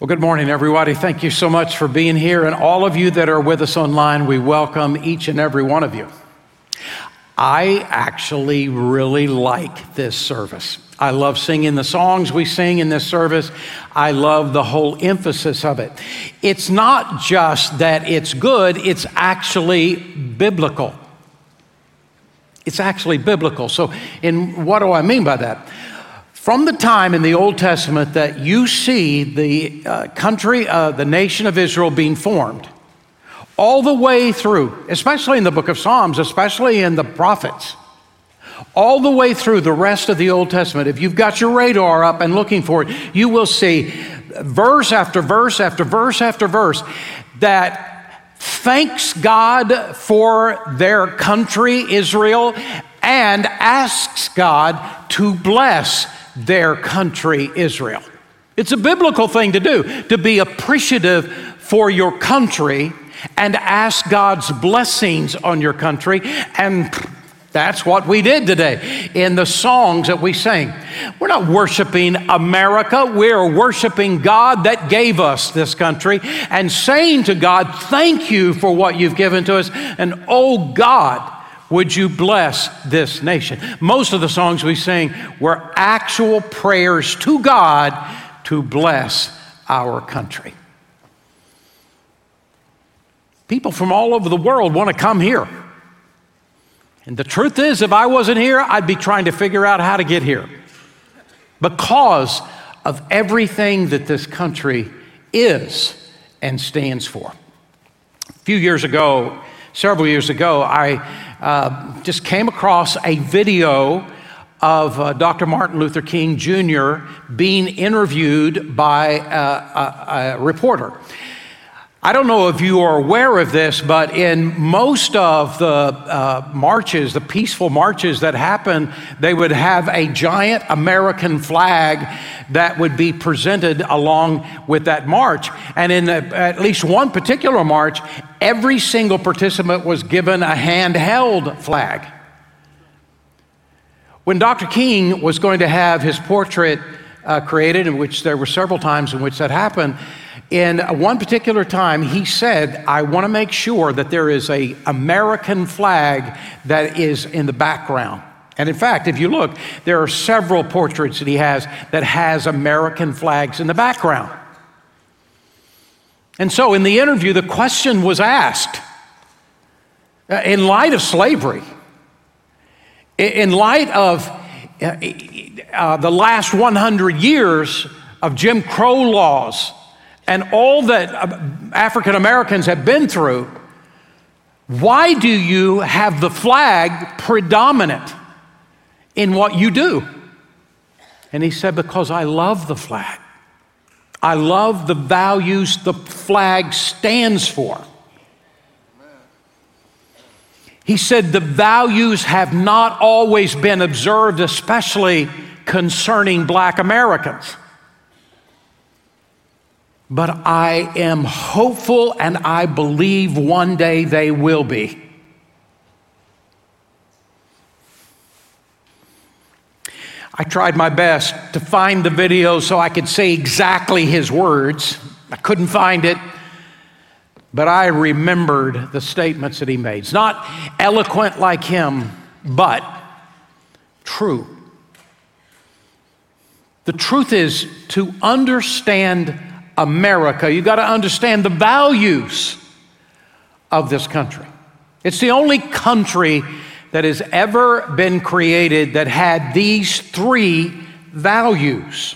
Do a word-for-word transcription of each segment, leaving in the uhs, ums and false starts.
Well, good morning, everybody. Thank you so much for being here. And all of you that are with us online, we welcome each and every one of you. I actually really like this service. I love singing the songs we sing in this service. I love the whole emphasis of it. It's not just that it's good, it's actually biblical. It's actually biblical. So, in what do I mean by that? From the time in the Old Testament that you see the uh, country, uh, the nation of Israel being formed, all the way through, especially in the book of Psalms, especially in the prophets, all the way through the rest of the Old Testament, if you've got your radar up and looking for it, you will see verse after verse after verse after verse that thanks God for their country, Israel, and asks God to bless their country, Israel. It's a biblical thing to do, to be appreciative for your country and ask God's blessings on your country. And that's what we did today in the songs that we sang. We're not worshiping America. We're worshiping God that gave us this country and saying to God, thank you for what you've given to us. And oh God, would you bless this nation? Most of the songs we sing were actual prayers to God to bless our country. People from all over the world want to come here. And the truth is, if I wasn't here, I'd be trying to figure out how to get here because of everything that this country is and stands for. A few years ago, several years ago, I uh, just came across a video of uh, Doctor Martin Luther King Junior being interviewed by uh, a, a reporter. I don't know if you are aware of this, but in most of the uh, marches, the peaceful marches that happen, they would have a giant American flag that would be presented along with that march. And in the, at least one particular march, every single participant was given a handheld flag. When Doctor King was going to have his portrait uh, created, in which there were several times in which that happened, in one particular time, he said, I want to make sure that there is an American flag that is in the background. And in fact, if you look, there are several portraits that he has that has American flags in the background. And so in the interview, the question was asked, in light of slavery, in light of uh, the last one hundred years of Jim Crow laws, and all that African Americans have been through, why do you have the flag predominant in what you do? And he said, because I love the flag. I love the values the flag stands for. He said the values have not always been observed, especially concerning Black Americans. But I am hopeful and I believe one day they will be. I tried my best to find the video so I could say exactly his words. I couldn't find it, but I remembered the statements that he made. It's not eloquent like him, but true. The truth is, to understand America, you got to understand the values of this country. It's the only country that has ever been created that had these three values.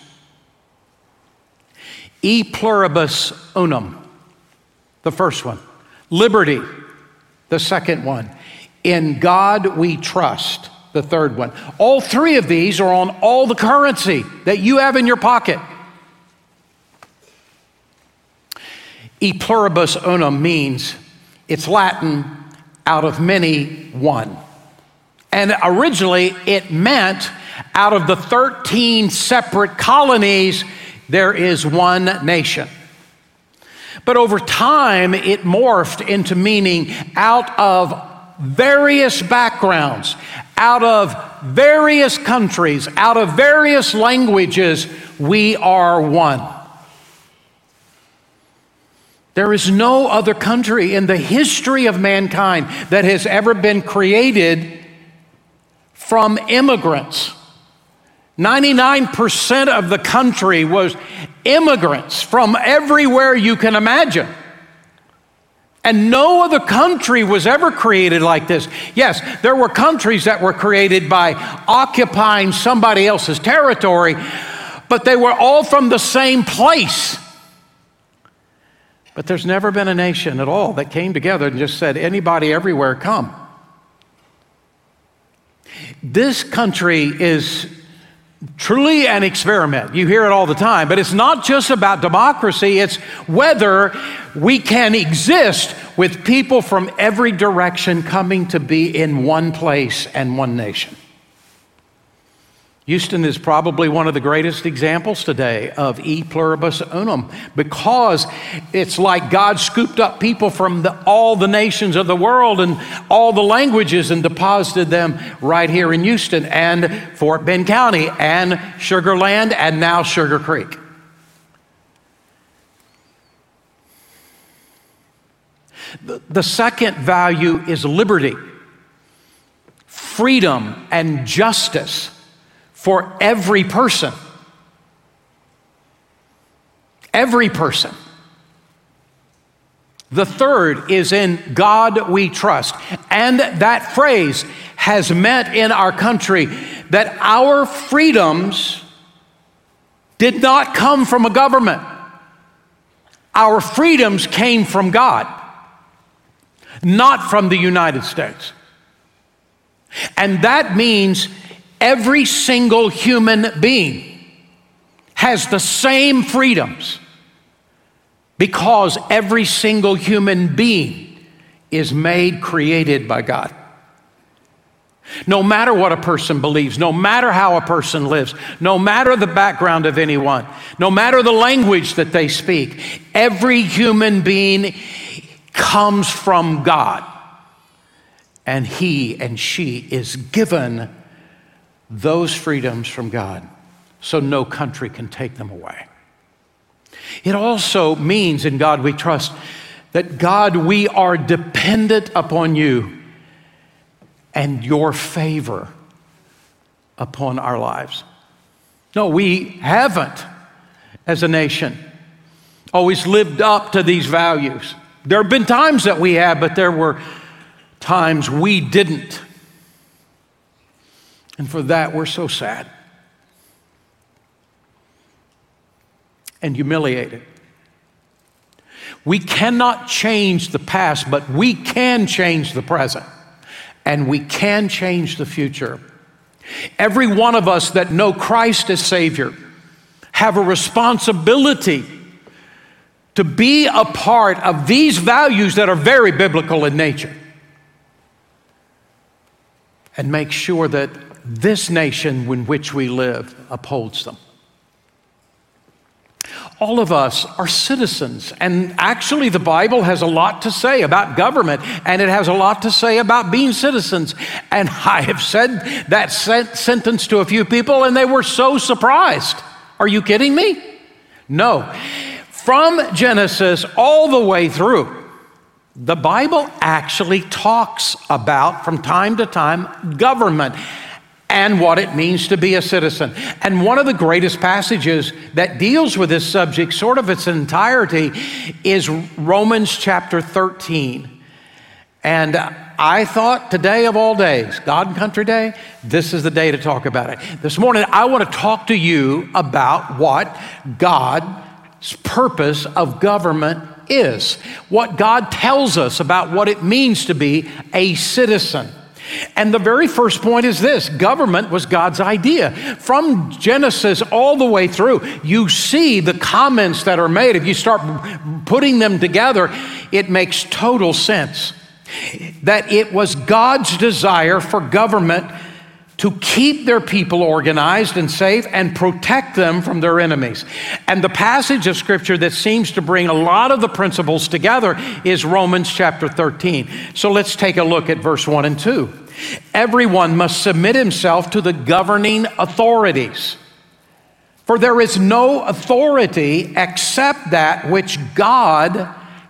E pluribus unum, the first one. Liberty, the second one. In God we trust, the third one. All three of these are on all the currency that you have in your pocket. E pluribus unum means, it's Latin, out of many, one. And originally it meant out of the thirteen separate colonies, there is one nation. But over time, it morphed into meaning out of various backgrounds, out of various countries, out of various languages, we are one. There is no other country in the history of mankind that has ever been created from immigrants. ninety-nine percent of the country was immigrants from everywhere you can imagine. And no other country was ever created like this. Yes, there were countries that were created by occupying somebody else's territory, but they were all from the same place. But there's never been a nation at all that came together and just said, anybody everywhere come. This country is truly an experiment. You hear it all the time, but it's not just about democracy. It's whether we can exist with people from every direction coming to be in one place and one nation. Houston is probably one of the greatest examples today of e pluribus unum, because it's like God scooped up people from the, all the nations of the world and all the languages and deposited them right here in Houston and Fort Bend County and Sugar Land and now Sugar Creek. The, the second value is liberty, freedom, and justice for every person. Every person. The third is in God we trust. And that phrase has meant in our country that our freedoms did not come from a government. Our freedoms came from God, not from the United States. And that means every single human being has the same freedoms because every single human being is made, created by God. No matter what a person believes, no matter how a person lives, no matter the background of anyone, no matter the language that they speak, every human being comes from God. And he and she is given those freedoms from God, so no country can take them away. It also means in God we trust that God, we are dependent upon you and your favor upon our lives. No, we haven't, as a nation, always lived up to these values. There have been times that we have, but there were times we didn't. And for that, we're so sad and humiliated. We cannot change the past, but we can change the present, and we can change the future. Every one of us that know Christ as Savior have a responsibility to be a part of these values that are very biblical in nature, and make sure that this nation in which we live upholds them. All of us are citizens, and actually the Bible has a lot to say about government, and it has a lot to say about being citizens. And I have said that sentence to a few people, and they were so surprised. Are you kidding me? No. From Genesis all the way through, the Bible actually talks about, from time to time, government and what it means to be a citizen. And one of the greatest passages that deals with this subject, sort of its entirety, is Romans chapter thirteen. And I thought today of all days, God and Country Day, this is the day to talk about it. This morning, I want to talk to you about what God's purpose of government is, what God tells us about what it means to be a citizen. And the very first point is this: government was God's idea. From Genesis all the way through, you see the comments that are made. If you start putting them together, it makes total sense that it was God's desire for government to keep their people organized and safe and protect them from their enemies. And the passage of Scripture that seems to bring a lot of the principles together is Romans chapter thirteen. So let's take a look at verse one and two. Everyone must submit himself to the governing authorities, for there is no authority except that which God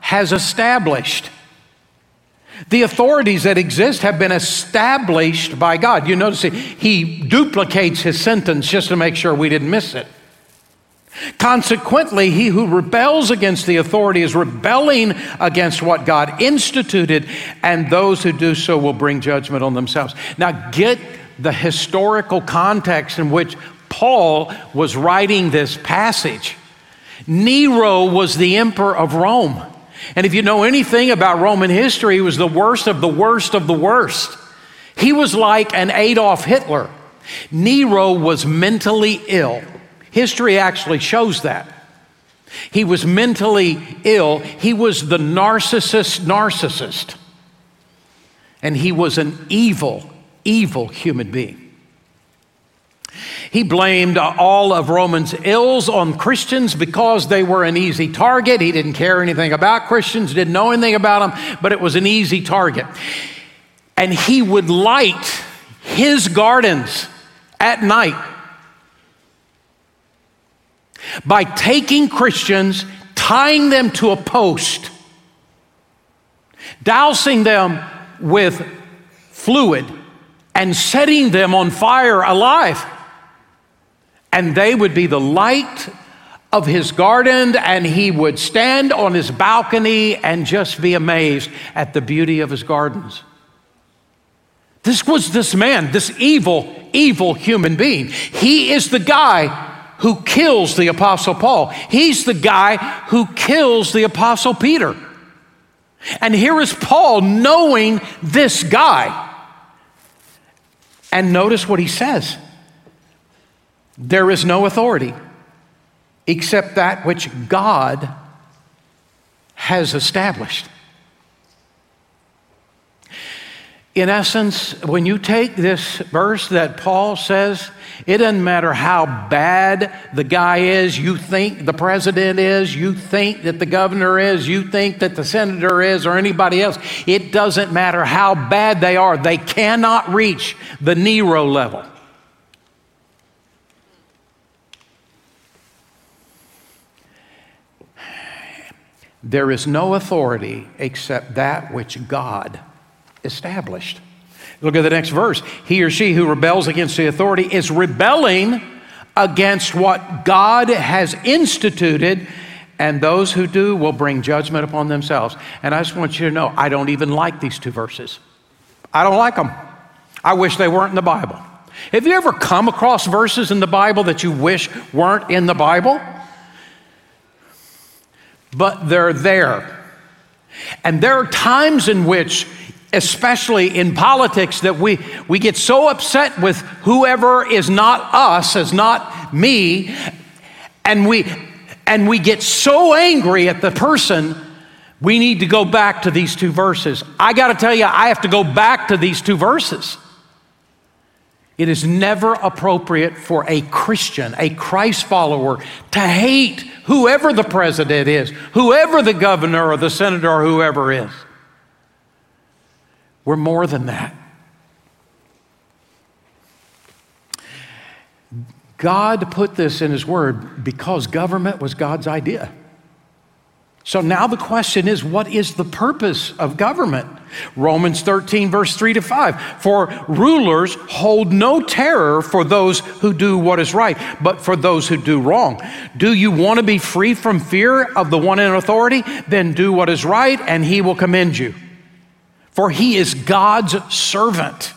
has established. The authorities that exist have been established by God. You notice he, he duplicates his sentence just to make sure we didn't miss it. Consequently, he who rebels against the authority is rebelling against what God instituted, and those who do so will bring judgment on themselves. Now, get the historical context in which Paul was writing this passage. Nero was the emperor of Rome. And if you know anything about Roman history, he was the worst of the worst of the worst. He was like an Adolf Hitler. Nero was mentally ill. History actually shows that. He was mentally ill. He was the narcissist narcissist. And he was an evil, evil human being. He blamed all of Romans' ills on Christians because they were an easy target. He didn't care anything about Christians, didn't know anything about them, but it was an easy target. And he would light his gardens at night by taking Christians, tying them to a post, dousing them with fluid, and setting them on fire alive. And they would be the light of his garden, and he would stand on his balcony and just be amazed at the beauty of his gardens. This was this man, this evil, evil human being. He is the guy who kills the Apostle Paul. He's the guy who kills the Apostle Peter. And here is Paul knowing this guy. And notice what he says. There is no authority except that which God has established. In essence, when you take this verse that Paul says, it doesn't matter how bad the guy is, you think the president is, you think that the governor is, you think that the senator is, or anybody else. It doesn't matter how bad they are. They cannot reach the Nero level. There is no authority except that which God established. Look at the next verse. He or she who rebels against the authority is rebelling against what God has instituted, and those who do will bring judgment upon themselves. And I just want you to know, I don't even like these two verses. I don't like them. I wish they weren't in the Bible. Have you ever come across verses in the Bible that you wish weren't in the Bible? But they're there. And there are times in which, especially in politics, that we, we get so upset with whoever is not us, is not me, and we, and we get so angry at the person, we need to go back to these two verses. I got to tell you, I have to go back to these two verses. It is never appropriate for a Christian, a Christ follower, to hate whoever the president is, whoever the governor or the senator or whoever is. We're more than that. God put this in his word because government was God's idea. So now the question is, what is the purpose of government? Romans thirteen, verse three to five. For rulers hold no terror for those who do what is right, but for those who do wrong. Do you want to be free from fear of the one in authority? Then do what is right, and he will commend you. For he is God's servant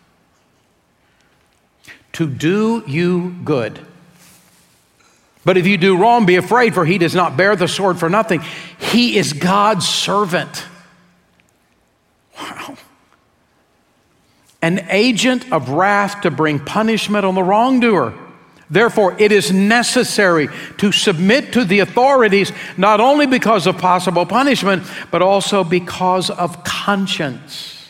to do you good. But if you do wrong, be afraid, for he does not bear the sword for nothing. He is God's servant. Wow. An agent of wrath to bring punishment on the wrongdoer. Therefore, it is necessary to submit to the authorities, not only because of possible punishment, but also because of conscience.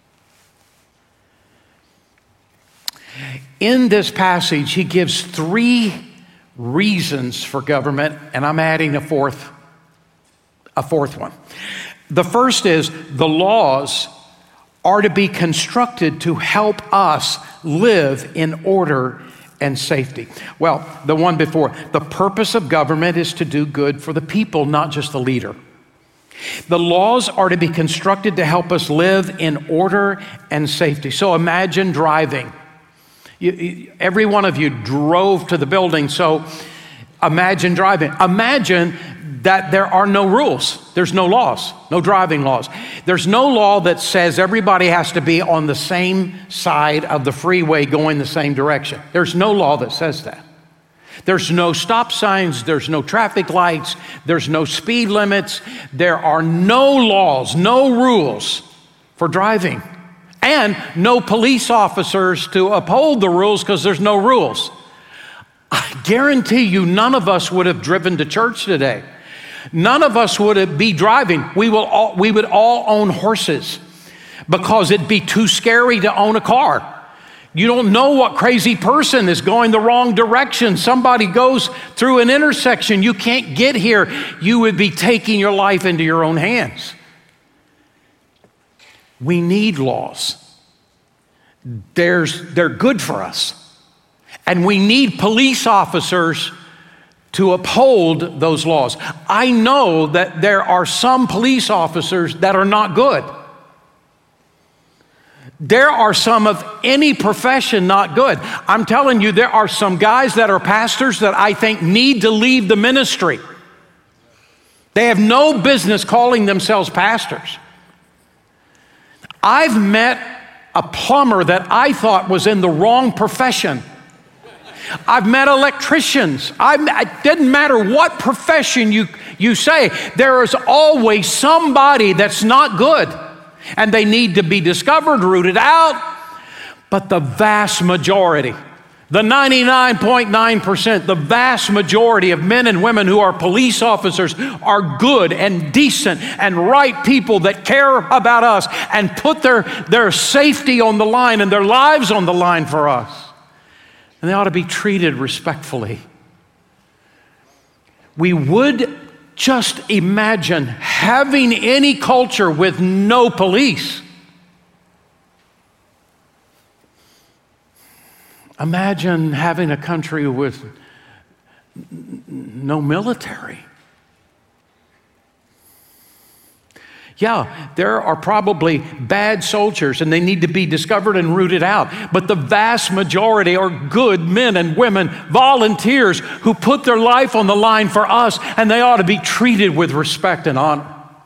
In this passage, he gives three reasons for government, and I'm adding a fourth, a fourth one. The first is the laws are to be constructed to help us live in order and safety. Well, the one before, the purpose of government is to do good for the people, not just the leader. The laws are to be constructed to help us live in order and safety. So imagine driving. You, you, every one of you drove to the building, so imagine driving. Imagine that there are no rules. There's no laws, no driving laws. There's no law that says everybody has to be on the same side of the freeway going the same direction. There's no law that says that. There's no stop signs, there's no traffic lights, there's no speed limits. There are no laws, no rules for driving, and no police officers to uphold the rules because there's no rules. I guarantee you none of us would have driven to church today. None of us would be driving. We will all, we would all own horses because it'd be too scary to own a car. You don't know what crazy person is going the wrong direction. Somebody goes through an intersection. You can't get here. You would be taking your life into your own hands. We need laws. There's, they're good for us. And we need police officers to uphold those laws. I know that there are some police officers that are not good. There are some of any profession not good. I'm telling you, there are some guys that are pastors that I think need to leave the ministry. They have no business calling themselves pastors. I've met a plumber that I thought was in the wrong profession. I've met electricians. I've, it didn't matter what profession you, you say, there is always somebody that's not good. And they need to be discovered, rooted out. But the vast majority, the ninety-nine point nine percent, the vast majority of men and women who are police officers are good and decent and right people that care about us and put their, their safety on the line and their lives on the line for us. And they ought to be treated respectfully. We would just imagine having any culture with no police. Imagine having a country with no military. Yeah, there are probably bad soldiers and they need to be discovered and rooted out. But the vast majority are good men and women, volunteers who put their life on the line for us, and they ought to be treated with respect and honor.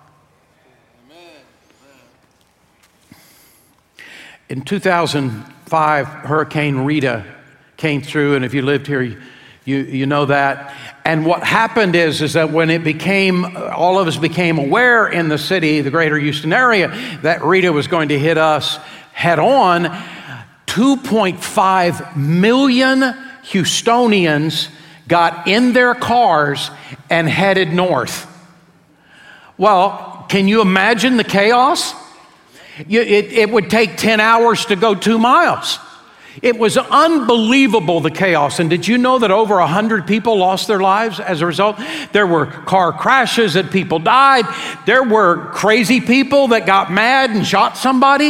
In two thousand five, Hurricane Rita came through, and if you lived here, you, you know that. And what happened is, is that when it became, all of us became aware in the city, the greater Houston area, that Rita was going to hit us head on, two point five million Houstonians got in their cars and headed north. Well, can you imagine the chaos? You, it, it would take ten hours to go two miles. It was unbelievable, the chaos. And did you know that over one hundred people lost their lives as a result? There were car crashes that people died. There were crazy people that got mad and shot somebody.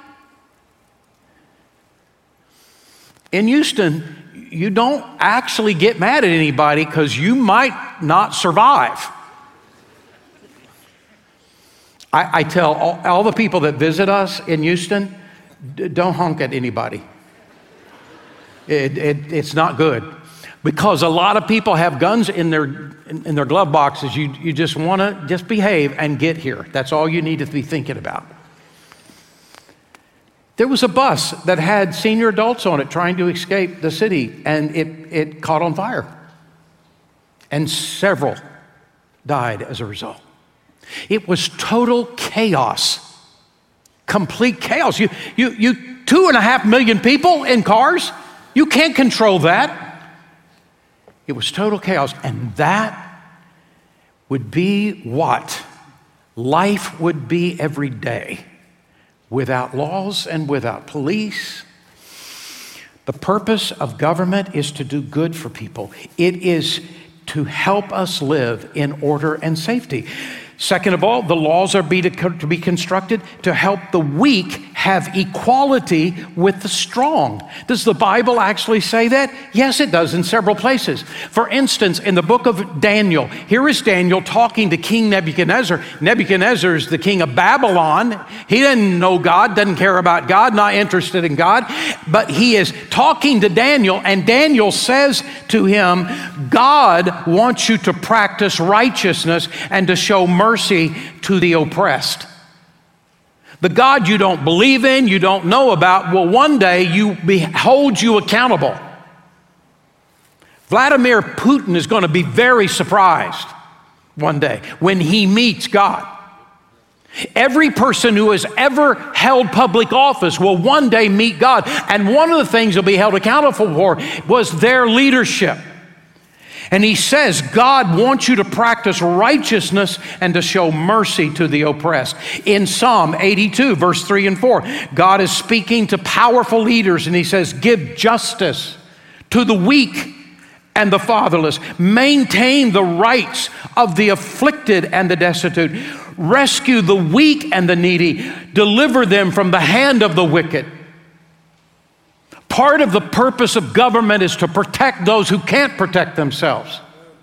In Houston, you don't actually get mad at anybody because you might not survive. I, I tell all, all the people that visit us in Houston, d- don't honk at anybody. It, it, it's not good, because a lot of people have guns in their in, in their glove boxes. You, you just want to just behave and get here. That's all you need to be thinking about. There was a bus that had senior adults on it trying to escape the city, and it, it caught on fire. And several died as a result. It was total chaos, complete chaos. You, you, you two and a half million people in cars. You can't control that. It was total chaos. And that would be what life would be every day without laws and without police. The purpose of government is to do good for people. It is to help us live in order and safety. Second of all, the laws are be to, to be constructed to help the weak have equality with the strong. Does the Bible actually say that? Yes, it does in several places. For instance, in the book of Daniel, here is Daniel talking to King Nebuchadnezzar. Nebuchadnezzar is the king of Babylon. He didn't know God, doesn't care about God, not interested in God, but he is talking to Daniel, and Daniel says to him, God wants you to practice righteousness and to show mercy to the oppressed. The God you don't believe in, you don't know about, will one day you be, hold you accountable. Vladimir Putin is going to be very surprised one day when he meets God. Every person who has ever held public office will one day meet God. And one of the things they'll be held accountable for was their leadership. And he says, God wants you to practice righteousness and to show mercy to the oppressed. In Psalm eighty-two, verse three and four, God is speaking to powerful leaders, and he says, give justice to the weak and the fatherless. Maintain the rights of the afflicted and the destitute. Rescue the weak and the needy. Deliver them from the hand of the wicked. Part of the purpose of government is to protect those who can't protect themselves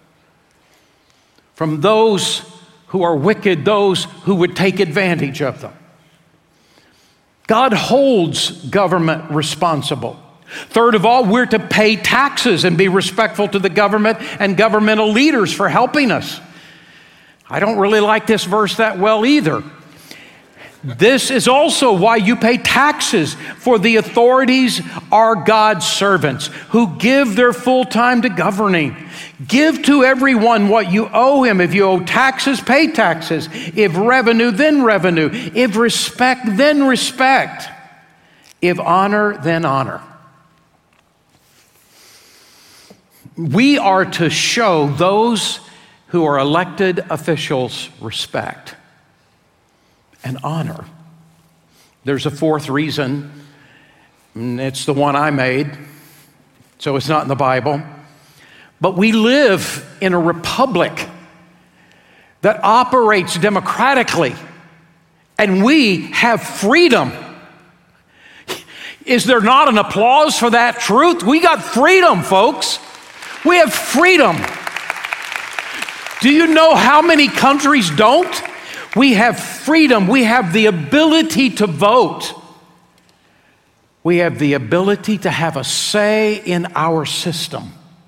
from those who are wicked, those who would take advantage of them. God holds government responsible. Third of all, we're to pay taxes and be respectful to the government and governmental leaders for helping us. I don't really like this verse that well either. This is also why you pay taxes, for the authorities are God's servants who give their full time to governing. Give to everyone what you owe him. If you owe taxes, pay taxes. If revenue, then revenue. If respect, then respect. If honor, then honor. We are to show those who are elected officials respect and honor. There's a fourth reason, and it's the one I made, so it's not in the Bible. But we live in a republic that operates democratically, and we have freedom. Is there not an applause for that truth? We got freedom, folks. We have freedom. Do you know how many countries don't? We have freedom. We have the ability to vote. We have the ability to have a say in our system.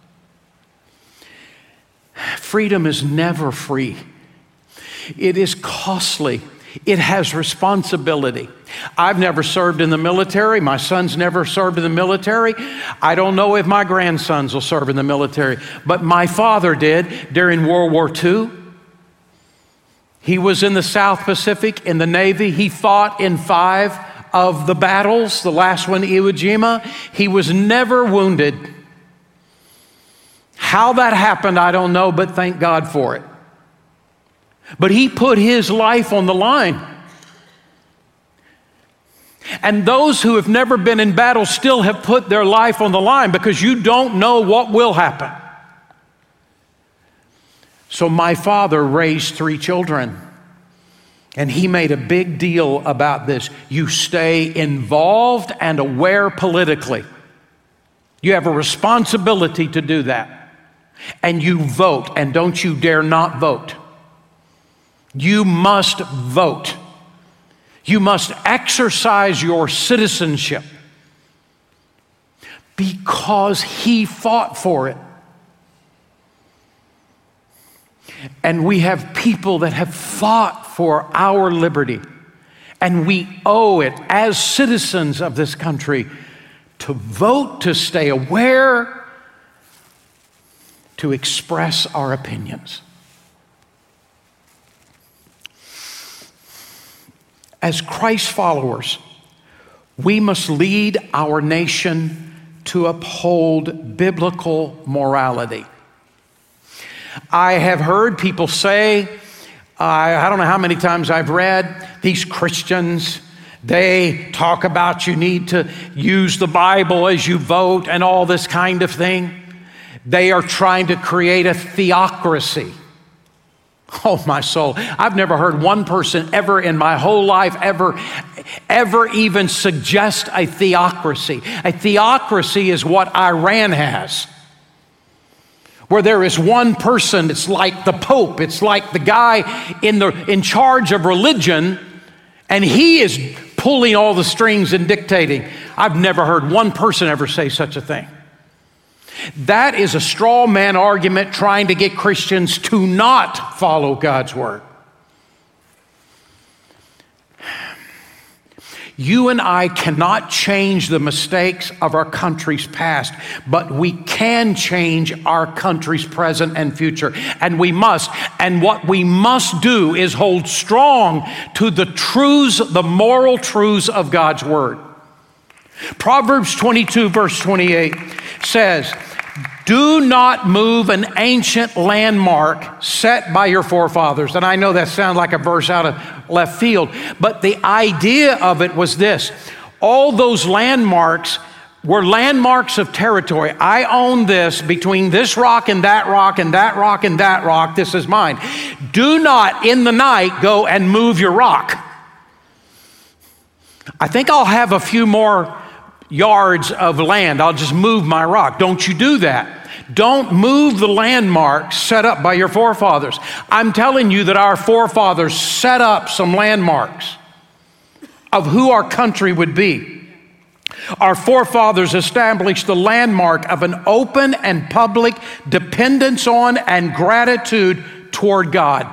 Freedom is never free. It is costly. It has responsibility. I've never served in the military. My son's never served in the military. I don't know if my grandsons will serve in the military, but my father did during World War Two. He was in the South Pacific in the Navy. He fought in five of the battles, the last one, Iwo Jima. He was never wounded. How that happened, I don't know, but thank God for it. But he put his life on the line. And those who have never been in battle still have put their life on the line because you don't know what will happen. So my father raised three children, and he made a big deal about this. You stay involved and aware politically. You have a responsibility to do that. And you vote, and don't you dare not vote. You must vote. You must exercise your citizenship because he fought for it. And we have people that have fought for our liberty. And we owe it as citizens of this country to vote, to stay aware, to express our opinions. As Christ followers, we must lead our nation to uphold biblical morality. I have heard people say, I, I don't know how many times I've read, these Christians, they talk about you need to use the Bible as you vote and all this kind of thing. They are trying to create a theocracy. Oh, my soul. I've never heard one person ever in my whole life ever, ever even suggest a theocracy. A theocracy is what Iran has, where there is one person. It's like the Pope. It's like the guy in the in charge of religion, and he is pulling all the strings and dictating. I've never heard one person ever say such a thing. That is a straw man argument trying to get Christians to not follow God's word. You and I cannot change the mistakes of our country's past, but we can change our country's present and future, and we must. And what we must do is hold strong to the truths, the moral truths of God's word. Proverbs twenty-two, verse twenty-eight says, "Do not move an ancient landmark set by your forefathers." And I know that sounds like a verse out of left field, but the idea of it was this. All those landmarks were landmarks of territory. I own this between this rock and that rock and that rock and that rock. This is mine. Do not in the night go and move your rock. I think I'll have a few more yards of land. I'll just move my rock. Don't you do that. Don't move the landmarks set up by your forefathers. I'm telling you that our forefathers set up some landmarks of who our country would be. Our forefathers established the landmark of an open and public dependence on and gratitude toward God.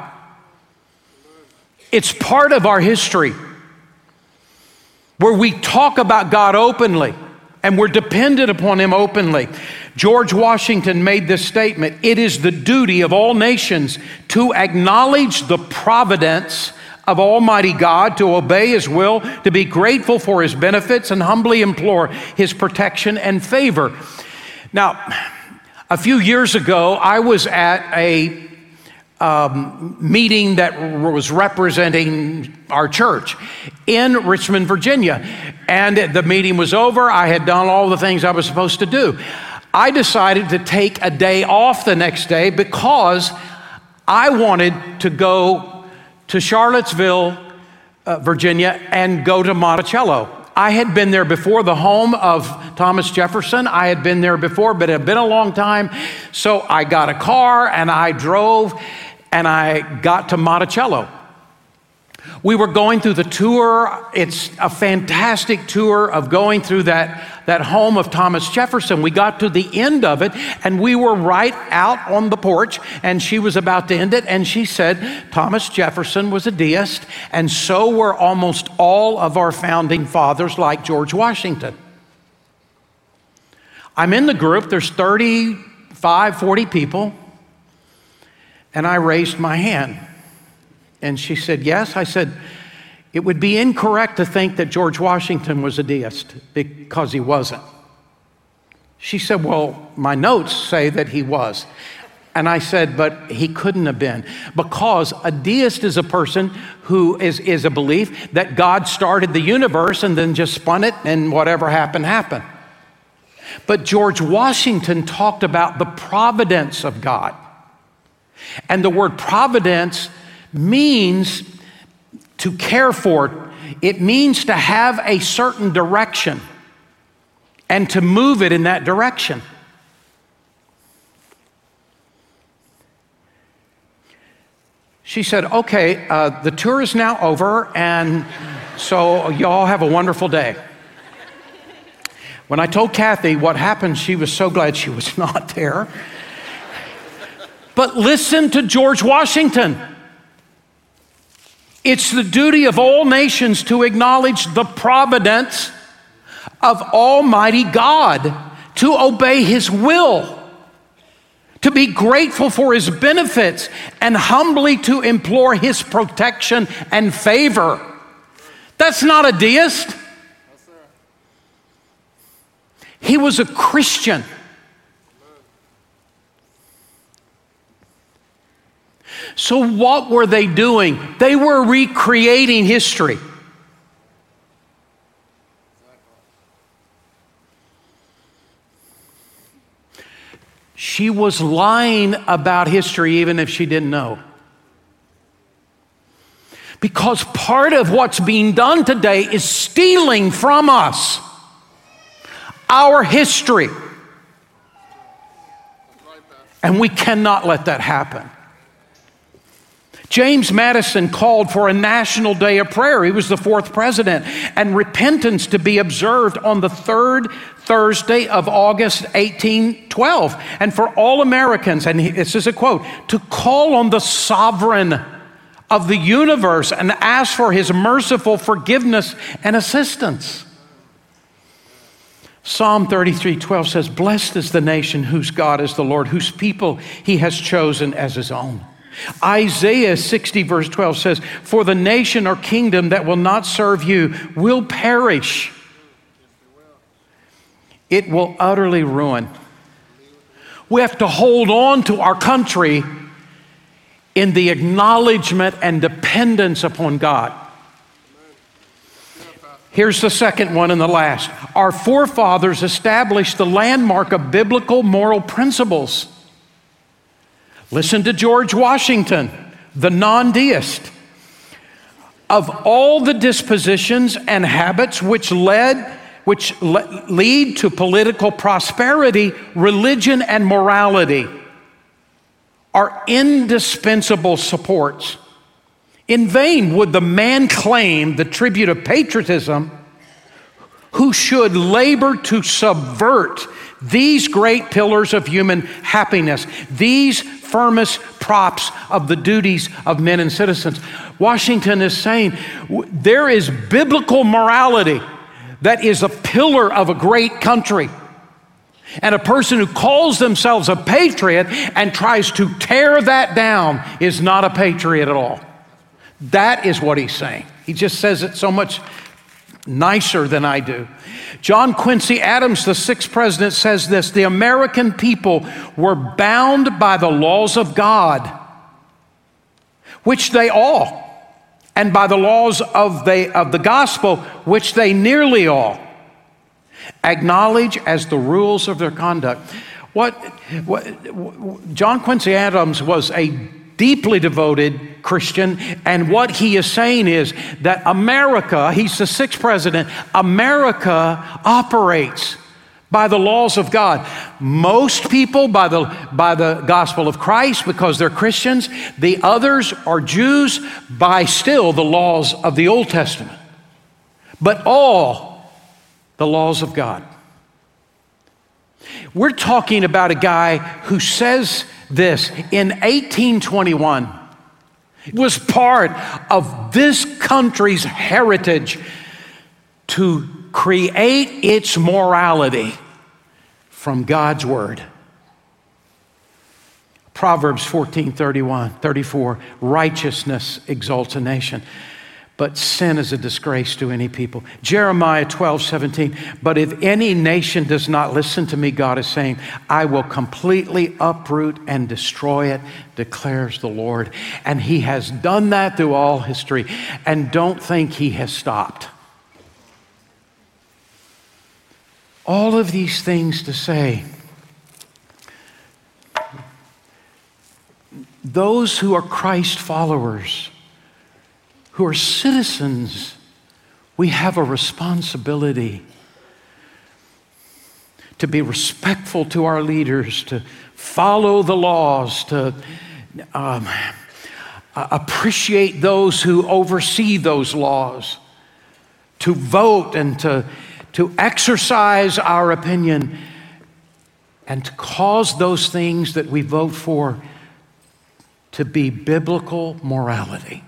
It's part of our history, where we talk about God openly and we're dependent upon Him openly. George Washington made this statement: "It is the duty of all nations to acknowledge the providence of Almighty God, to obey His will, to be grateful for His benefits, and humbly implore His protection and favor." Now, a few years ago, I was at a Um, meeting that was representing our church in Richmond, Virginia. And the meeting was over. I had done all the things I was supposed to do. I decided to take a day off the next day because I wanted to go to Charlottesville, uh, Virginia, and go to Monticello. I had been there before, the home of Thomas Jefferson. I had been there before, but it had been a long time. So I got a car and I drove, and I got to Monticello. We were going through the tour. It's a fantastic tour of going through that, that home of Thomas Jefferson. We got to the end of it, and we were right out on the porch, and she was about to end it, and she said, "Thomas Jefferson was a deist, and so were almost all of our founding fathers, like George Washington." I'm in the group. There's thirty-five, forty people. And I raised my hand. And she said, "Yes." I said, "It would be incorrect to think that George Washington was a deist, because he wasn't." She said, "Well, my notes say that he was." And I said, "But he couldn't have been, because a deist is a person who is, is a belief that God started the universe and then just spun it, and whatever happened, happened. But George Washington talked about the providence of God. And the word providence means to care for. It means to have a certain direction and to move it in that direction. She said, "Okay, uh, the tour is now over, and so y'all have a wonderful day." When I told Kathy what happened, she was so glad she was not there. But listen to George Washington. It's the duty of all nations to acknowledge the providence of Almighty God, to obey His will, to be grateful for His benefits, and humbly to implore His protection and favor. That's not a deist. He was a Christian. So what were they doing? They were recreating history. She was lying about history even if she didn't know. Because part of what's being done today is stealing from us our history. And we cannot let that happen. James Madison called for a national day of prayer. He was the fourth president. And repentance to be observed on the third Thursday of August eighteen twelve. And for all Americans, and this is a quote, to call on the sovereign of the universe and ask for his merciful forgiveness and assistance. Psalm thirty-three twelve says, blessed is the nation whose God is the Lord, whose people he has chosen as his own. Isaiah sixty verse twelve says, for the nation or kingdom that will not serve you will perish. It will utterly ruin. We have to hold on to our country in the acknowledgement and dependence upon God. Here's the second one and the last. Our forefathers established the landmark of biblical moral principles. Listen to George Washington, the non-deist. Of all the dispositions and habits which led, which le- lead to political prosperity, religion and morality are indispensable supports. In vain would the man claim the tribute of patriotism who should labor to subvert these great pillars of human happiness, these firmest props of the duties of men and citizens. Washington is saying there is biblical morality that is a pillar of a great country. And a person who calls themselves a patriot and tries to tear that down is not a patriot at all. That is what he's saying. He just says it so much nicer than I do. John Quincy Adams, the sixth president, says this: the American people were bound by the laws of God, which they all, and by the laws of the, of the gospel, which they nearly all acknowledge as the rules of their conduct. What, what John Quincy Adams was a deeply devoted Christian, and what he is saying is that America, he's the sixth president, America operates by the laws of God. Most people by the, by the gospel of Christ because they're Christians. The others are Jews by still the laws of the Old Testament. But all the laws of God. We're talking about a guy who says this in eighteen twenty-one. It was part of this country's heritage to create its morality from God's word. Proverbs fourteen thirty-one, thirty-four, righteousness exalts a nation, but sin is a disgrace to any people. Jeremiah twelve seventeen, but if any nation does not listen to me, God is saying, I will completely uproot and destroy it, declares the Lord. And he has done that through all history. And don't think he has stopped. All of these things to say, those who are Christ followers, who are citizens, we have a responsibility to be respectful to our leaders, to follow the laws, to um, appreciate those who oversee those laws, to vote and to, to exercise our opinion, and to cause those things that we vote for to be biblical morality.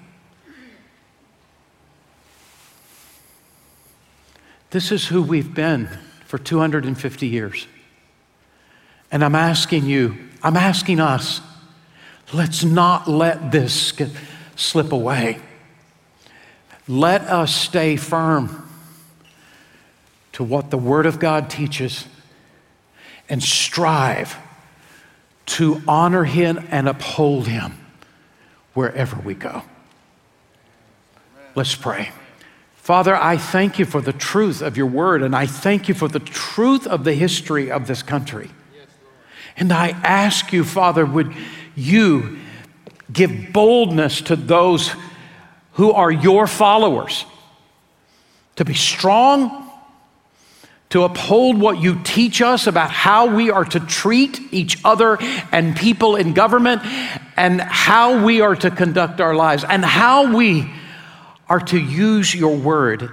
This is who we've been for two hundred fifty years. And I'm asking you, I'm asking us, let's not let this get, slip away. Let us stay firm to what the Word of God teaches and strive to honor Him and uphold Him wherever we go. Let's pray. Father, I thank you for the truth of your word, and I thank you for the truth of the history of this country. And I ask you, Father, would you give boldness to those who are your followers to be strong, to uphold what you teach us about how we are to treat each other and people in government, and how we are to conduct our lives, and how we are to use your word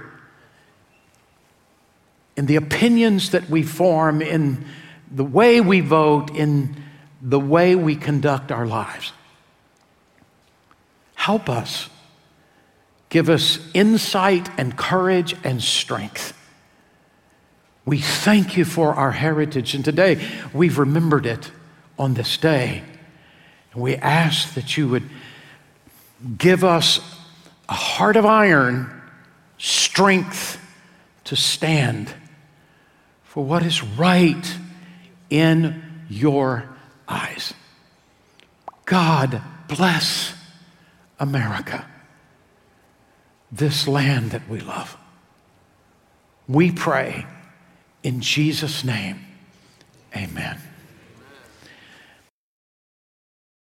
in the opinions that we form, in the way we vote, in the way we conduct our lives. Help us. Give us insight and courage and strength. We thank you for our heritage, and today we've remembered it on this day. And we ask that you would give us a heart of iron, strength to stand for what is right in your eyes. God bless America, this land that we love. We pray in Jesus' name, amen.